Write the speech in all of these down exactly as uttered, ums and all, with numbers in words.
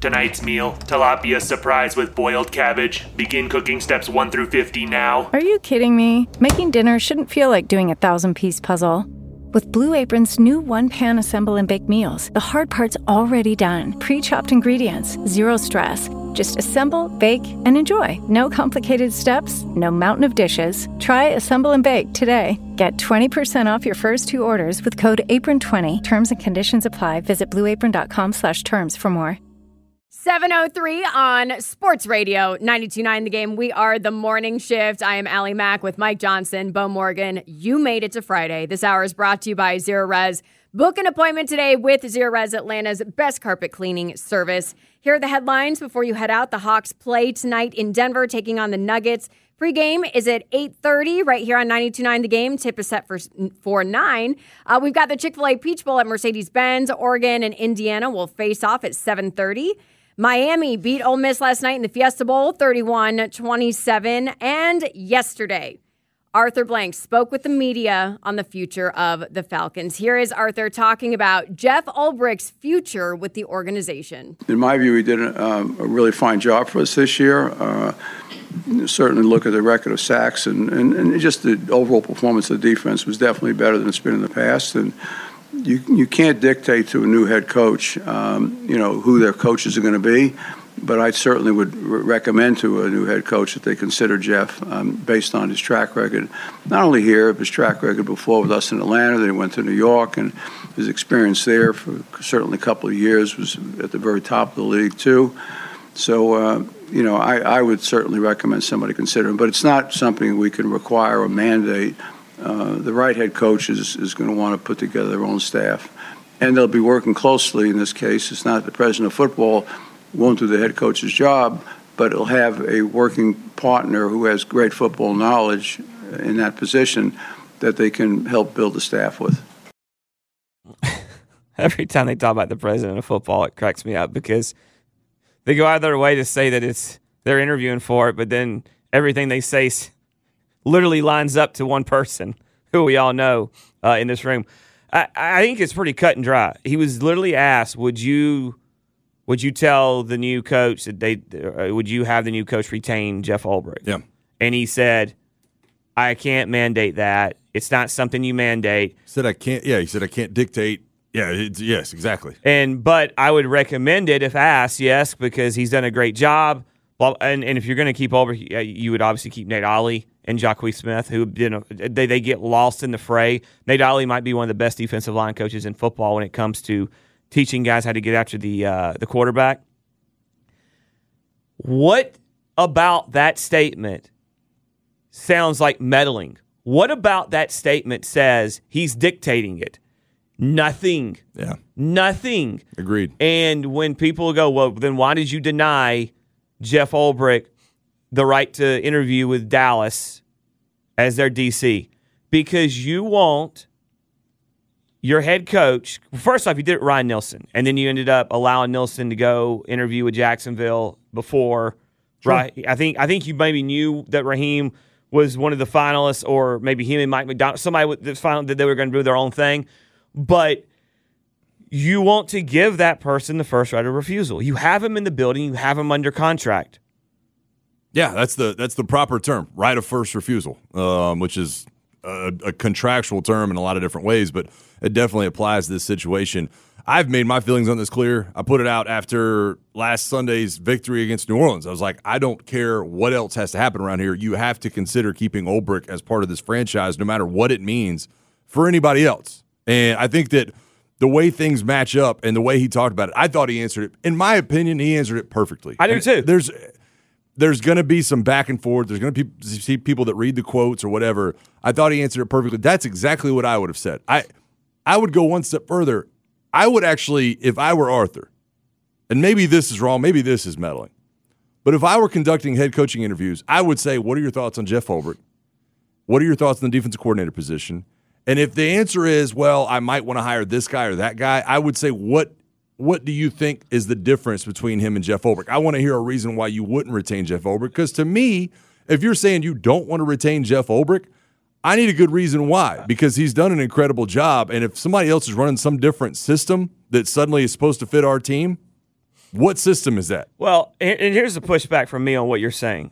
Tonight's meal, tilapia surprise with boiled cabbage. Begin cooking steps one through fifty now. Are you kidding me? Making dinner shouldn't feel like doing a thousand-piece puzzle. With Blue Apron's new one-pan assemble and bake meals, the hard part's already done. Pre-chopped ingredients, zero stress. Just assemble, bake, and enjoy. No complicated steps, no mountain of dishes. Try Assemble and Bake today. Get twenty percent off your first two orders with code apron twenty. Terms and conditions apply. Visit blueapron.com slash terms for more. seven oh three on Sports Radio ninety-two point nine The Game. We are the morning shift. I am Allie Mack with Mike Johnson, Bo Morgan. You made it to Friday. This hour is brought to you by Zero Res. Book an appointment today with Zero Res, Atlanta's best carpet cleaning service. Here are the headlines before you head out. The Hawks play tonight in Denver, taking on the Nuggets. Pre-game is at eight thirty right here on ninety-two point nine The Game. Tip is set for, for nine. Uh, we've got the Chick-fil-A Peach Bowl at Mercedes-Benz. Oregon and Indiana will face off at seven thirty. Miami beat Ole Miss last night in the Fiesta Bowl, thirty-one twenty-seven. And yesterday, Arthur Blank spoke with the media on the future of the Falcons. Here is Arthur talking about Jeff Ulbricht's future with the organization. In my view, he did a, um, a really fine job for us this year. Uh, certainly look at the record of sacks, and, and, and just the overall performance of the defense was definitely better than it's been in the past. And you you can't dictate to a new head coach, um, you know, who their coaches are going to be. But I certainly would re- recommend to a new head coach that they consider Jeff um, based on his track record, not only here, but his track record before with us in Atlanta. Then he went to New York, and his experience there for certainly a couple of years was at the very top of the league too. So, uh, you know, I, I would certainly recommend somebody consider him. But it's not something we can require or mandate. Uh, the right head coach is, is going to want to put together their own staff. And they'll be working closely in this case. It's not the president of football won't do the head coach's job, but it'll have a working partner who has great football knowledge in that position that they can help build the staff with. Every time they talk about the president of football, it cracks me up because they go out of their way to say that it's they're interviewing for it, but then everything they say literally lines up to one person who we all know uh, in this room. I, I think it's pretty cut and dry. He was literally asked, would you would you tell the new coach that they uh, would you have the new coach retain Jeff Ulbricht? Yeah. And he said, I can't mandate that. It's not something you mandate. He said I can't yeah, he said I can't dictate. Yeah, it's, yes, exactly. And but I would recommend it if asked, yes, because he's done a great job. Well, and, and if you're going to keep Ulbricht, you would obviously keep Nate Ollie and Jacquez Smith, who you know, they, they get lost in the fray. Nate Ollie might be one of the best defensive line coaches in football when it comes to teaching guys how to get after the uh, the quarterback. What about that statement sounds like meddling? What about that statement says he's dictating it? Nothing. Yeah. Nothing. Agreed. And when people go, well, then why did you deny Jeff Ulbricht the right to interview with Dallas as their D C? Because you want your head coach. First off, you did it with Ryan Nielsen, and then you ended up allowing Nielsen to go interview with Jacksonville before. Sure. Right? I think I think you maybe knew that Raheem was one of the finalists, or maybe him and Mike McDonald, somebody that found that they were going to do their own thing. But you want to give that person the first right of refusal. You have him in the building. You have him under contract. Yeah, that's the that's the proper term, right of first refusal, um, which is a, a contractual term in a lot of different ways, but it definitely applies to this situation. I've made my feelings on this clear. I put it out after last Sunday's victory against New Orleans. I was like, I don't care what else has to happen around here. You have to consider keeping Ulbricht as part of this franchise, no matter what it means for anybody else. And I think that the way things match up and the way he talked about it, I thought he answered it. In my opinion, he answered it perfectly. I do too. And there's there's going to be some back and forth. There's going to be see people that read the quotes or whatever. I thought he answered it perfectly. That's exactly what I would have said. I I would go one step further. I would actually, if I were Arthur, and maybe this is wrong, maybe this is meddling, but if I were conducting head coaching interviews, I would say, what are your thoughts on Jeff Ulbricht? What are your thoughts on the defensive coordinator position? And if the answer is, well, I might want to hire this guy or that guy, I would say, what what do you think is the difference between him and Jeff Ulbricht? I want to hear a reason why you wouldn't retain Jeff Ulbricht, because to me, if you're saying you don't want to retain Jeff Ulbricht, I need a good reason why, because he's done an incredible job. And if somebody else is running some different system that suddenly is supposed to fit our team, What system is that? Well, and and here's the pushback from me on what you're saying.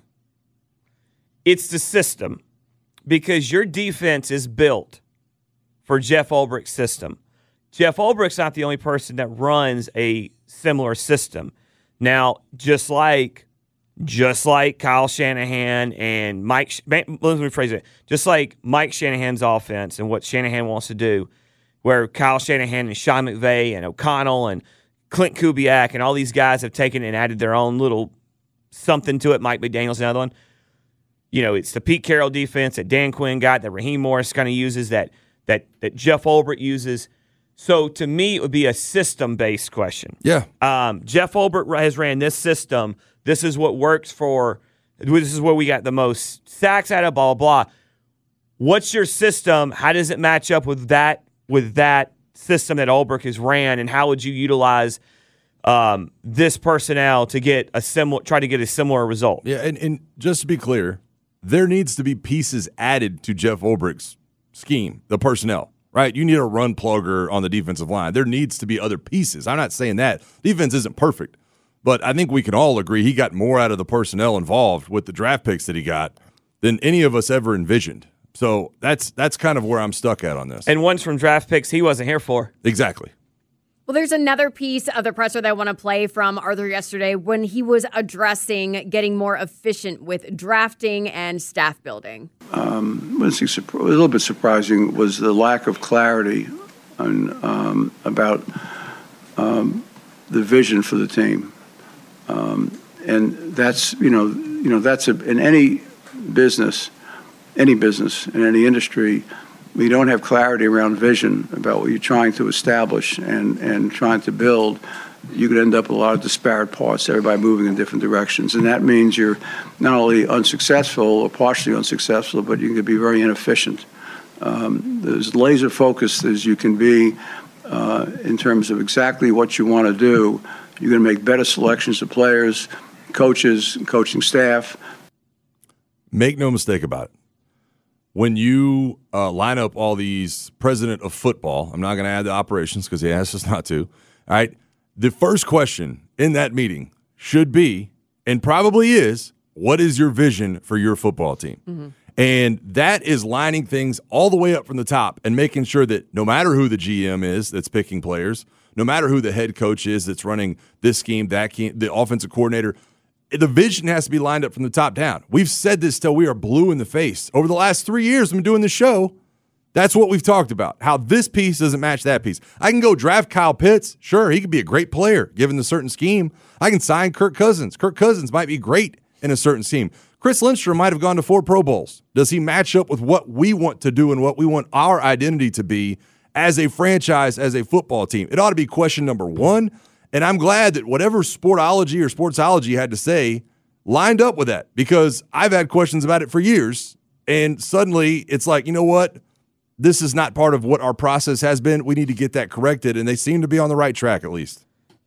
It's the system, because your defense is built for Jeff Ulbricht's system. Jeff Ulbricht's not the only person that runs a similar system. Now, just like just like Kyle Shanahan and Mike, let me rephrase it. Just like Mike Shanahan's offense and what Shanahan wants to do, where Kyle Shanahan and Sean McVay and O'Connell and Clint Kubiak and all these guys have taken and added their own little something to it. Mike McDaniel's another one. You know, it's the Pete Carroll defense that Dan Quinn got, that Raheem Morris kind of uses, that that that Jeff Ulbrich uses. So to me, it would be a system-based question. Yeah. Um, Jeff Ulbrich has ran this system. This is what works for. This is where we got the most sacks out of. Blah blah blah. What's your system? How does it match up with that with that system that Ulbrich has ran? And how would you utilize um, this personnel to get a similar, try to get a similar result? Yeah, and, and just to be clear, there needs to be pieces added to Jeff Ulbricht's scheme, the personnel. Right, you need a run plugger on the defensive line. There needs to be other pieces. I'm not saying that. Defense isn't perfect, but I think we can all agree he got more out of the personnel involved with the draft picks that he got than any of us ever envisioned. So that's that's kind of where I'm stuck at on this. And one's from draft picks he wasn't here for. Exactly. Well, there's another piece of the presser that I want to play from Arthur yesterday when he was addressing getting more efficient with drafting and staff building. Um, what's a little bit surprising was the lack of clarity on, um, about um, the vision for the team, um, and that's you know you know that's a, in any business, any business in any industry. We don't have clarity around vision about what you're trying to establish and, and trying to build, you could end up with a lot of disparate parts, everybody moving in different directions. And that means you're not only unsuccessful or partially unsuccessful, but you can be very inefficient. Um, as laser focused as you can be uh, in terms of exactly what you want to do, you're going to make better selections of players, coaches, and coaching staff. Make no mistake about it. When you uh, line up all these president of football, I'm not going to add the operations because he asked us not to, all right, the first question in that meeting should be, and probably is, what is your vision for your football team? Mm-hmm. And that is lining things all the way up from the top and making sure that no matter who the G M is that's picking players, no matter who the head coach is that's running this scheme, that scheme, the offensive coordinator, the vision has to be lined up from the top down. We've said this till we are blue in the face. Over the last three years I've been doing this show, that's what we've talked about, how this piece doesn't match that piece. I can go draft Kyle Pitts. Sure, he could be a great player given the certain scheme. I can sign Kirk Cousins. Kirk Cousins might be great in a certain scheme. Chris Lindstrom might have gone to four Pro Bowls. Does he match up with what we want to do and what we want our identity to be as a franchise, as a football team? It ought to be question number one. And I'm glad that whatever Sportology or Sportsology had to say lined up with that, because I've had questions about it for years, and suddenly it's like, you know what? This is not part of what our process has been. We need to get that corrected, and they seem to be on the right track at least.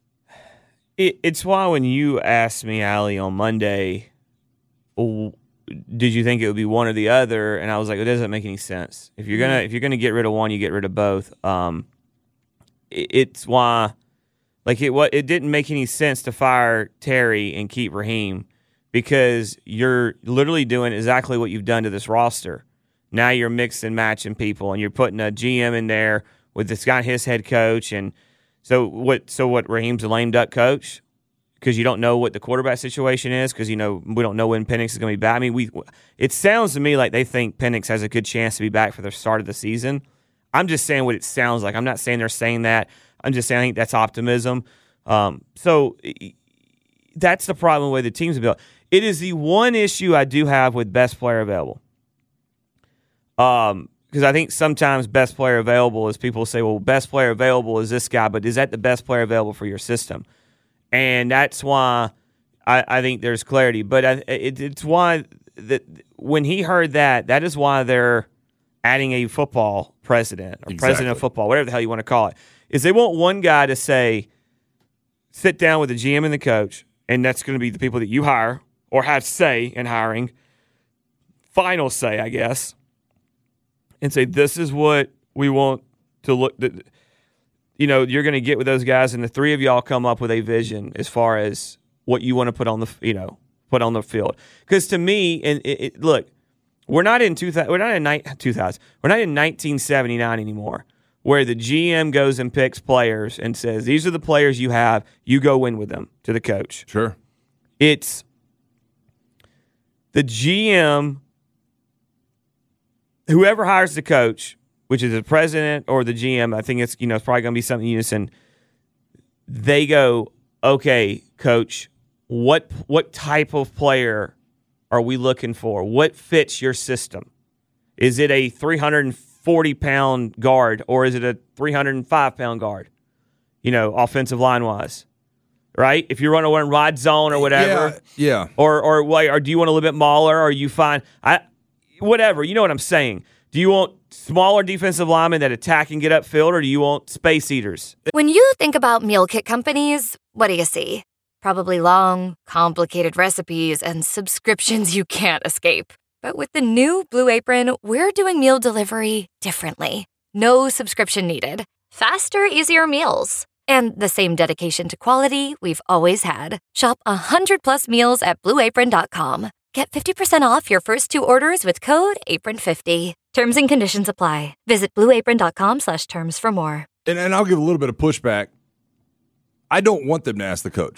It, it's why when you asked me, Allie, on Monday, oh, did you think it would be one or the other? And I was like, it doesn't make any sense. If you're gonna if you're gonna get rid of one, you get rid of both. Um, it, it's why. Like, it what it didn't make any sense to fire Terry and keep Raheem, because you're literally doing exactly what you've done to this roster. Now you're mixing and matching people, and you're putting a G M in there with this guy, his head coach. And so what, so what, Raheem's a lame duck coach? Because you don't know what the quarterback situation is, because, you know, we don't know when Penix is going to be back. I mean, we. It sounds to me like they think Penix has a good chance to be back for the start of the season. I'm just saying what it sounds like. I'm not saying they're saying that. I'm just saying I think that's optimism. Um, so that's the problem with the way the teams are built. It is the one issue I do have with best player available. Um, because I think sometimes best player available is people say, well, best player available is this guy, but is that the best player available for your system? And that's why I, I think there's clarity. But I, it, it's why that when he heard that, that is why they're adding a football president or exactly. president of football, whatever the hell you want to call it. Is they want one guy to say, sit down with the G M and the coach, and that's going to be the people that you hire or have say in hiring, final say, I guess, and say, this is what we want to look. you know, you're going to get with those guys, and the three of y'all come up with a vision as far as what you want to put on the, you know, put on the field. Because to me, and it, it, look, we're not in two thousand, we're not in ni- two thousand, we're not in nineteen seventy-nine anymore, where the G M goes and picks players and says, these are the players you have, you go win with them to the coach. Sure. It's the G M, whoever hires the coach, which is the president or the G M, I think it's, you know, it's probably going to be something unison. They go, okay, coach, what what type of player are we looking for? What fits your system? Is it a three hundred forty pound guard or is it a three hundred five pound guard? You know, offensive line wise, right? If you run a one wide zone or whatever, yeah, yeah. Or or or do you want a little bit smaller? Or are you fine? I whatever. You know what I'm saying. Do you want smaller defensive linemen that attack and get upfield, or do you want space eaters? When you think about meal kit companies, what do you see? Probably long, complicated recipes and subscriptions you can't escape. But with the new Blue Apron, we're doing meal delivery differently. No subscription needed. Faster, easier meals. And the same dedication to quality we've always had. Shop one hundred plus meals at blue apron dot com. Get fifty percent off your first two orders with code apron fifty. Terms and conditions apply. Visit blue apron dot com slash terms for more. And, and I'll give a little bit of pushback. I don't want them to ask the coach.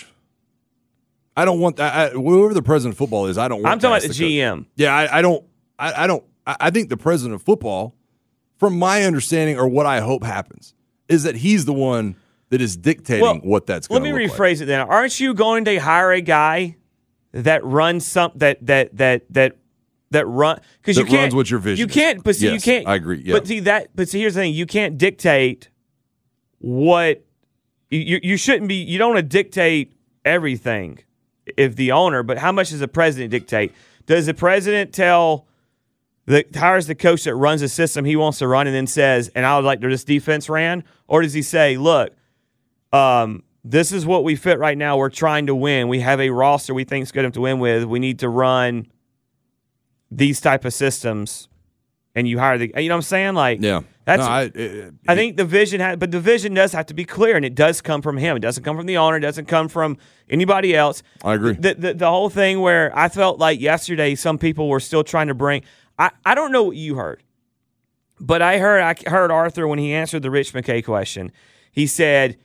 I don't want that. Whoever the president of football is, I don't want I'm talking about the, the G M. Coach. Yeah, I, I don't. I, I don't. I, I think the president of football, from my understanding, or what I hope happens, is that he's the one that is dictating well, what that's going to look like. Let me rephrase like. it then. Aren't you going to hire a guy that runs some that that that that that run because you can't runs what your vision you can't. But see, yes, you can't. I agree. Yeah. But see that. But see, here's the thing: you can't dictate what you you shouldn't be. You don't want to dictate everything. If the owner, but how much does the president dictate? Does the president tell the hires the coach that runs the system he wants to run and then says, and I would like to this defense ran? Or does he say, look, um, this is what we fit right now. We're trying to win. We have a roster we think is good enough to win with. We need to run these type of systems. And you hire the, you know what I'm saying? Like, yeah. That's, no, I, it, I think the vision, has, but the vision does have to be clear, and it does come from him. It doesn't come from the owner. It doesn't come from anybody else. I agree. The, the, the whole thing where I felt like yesterday some people were still trying to bring I, – I don't know what you heard, but I heard I heard Arthur when he answered the Rich McKay question. He said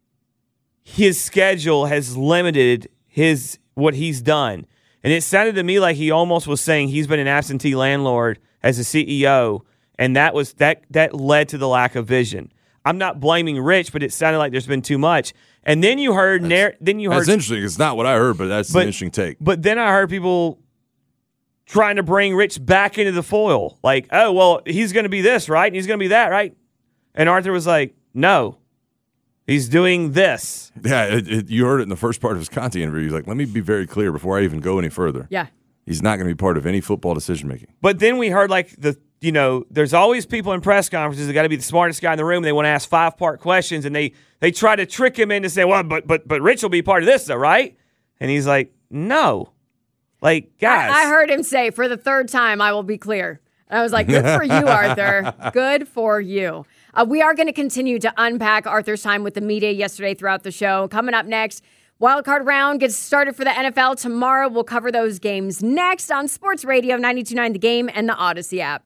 his schedule has limited his what he's done. And it sounded to me like he almost was saying he's been an absentee landlord as a C E O, and that was that that led to the lack of vision. I'm not blaming Rich, but it sounded like there's been too much. And then you heard narr- then you heard That's interesting. It's not what I heard, but that's but, an interesting take. But then I heard people trying to bring Rich back into the foil. Like, oh, well, he's going to be this, right? And he's going to be that, right? And Arthur was like, no. He's doing this. Yeah, it, it, you heard it in the first part of his Conte interview. He's like, let me be very clear before I even go any further. Yeah. He's not going to be part of any football decision-making. But then we heard, like, the you know, there's always people in press conferences that got to be the smartest guy in the room. They want to ask five-part questions, and they they try to trick him into saying, well, but but but Rich will be part of this, though, right? And he's like, no. Like, guys. I, I heard him say, for the third time, I will be clear. And I was like, good for you, Arthur. Good for you. Uh, we are going to continue to unpack Arthur's time with the media yesterday throughout the show. Coming up next, Wildcard round gets started for the N F L tomorrow. We'll cover those games next on Sports Radio ninety-two point nine The Game and the Odyssey app.